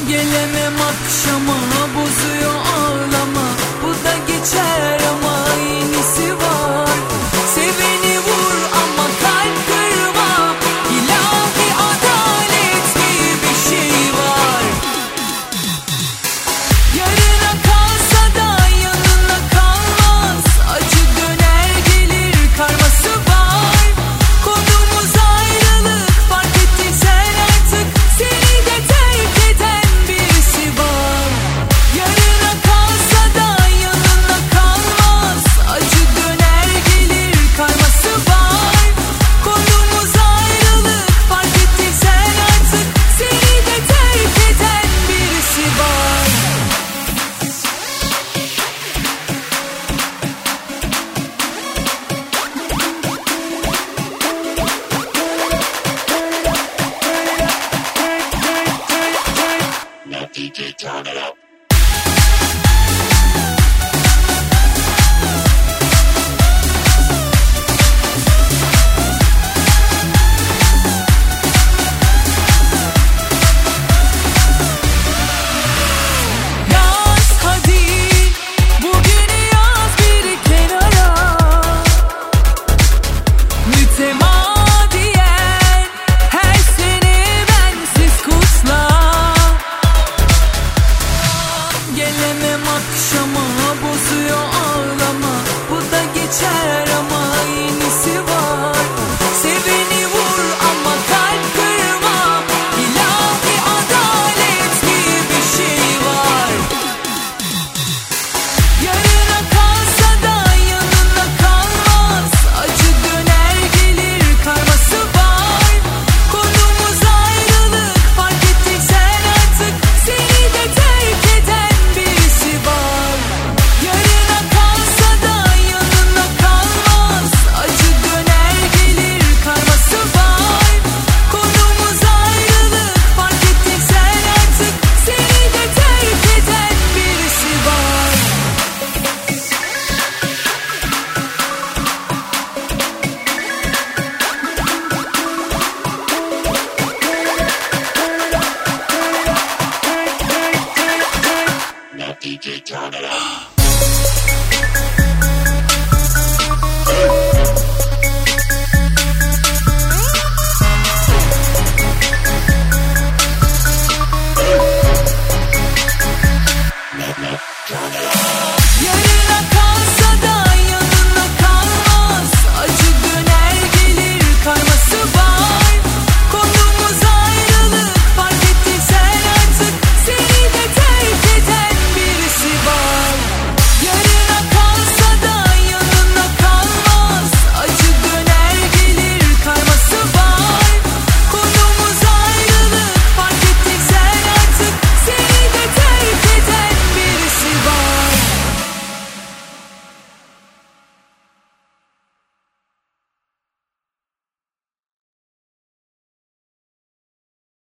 Gelemem akşama, bozuyor ağlama. Bu da geçer ama yenisi var. Seveni vur ama kalp kırma. İlahi adalet diye bir şey var. Yarına kalsa da yanına kalmaz. Acı döner gelir, karması var. Konumuz ayrılık, fark ettiysen artık. Seni de terk eden birisi var. Yarına kalsa da yanına kalmaz. Acı döner gelir, karması var. Konumuz ayrılık, fark ettiysen artık. Seni de terk eden birisi var. Now DJ turn it up.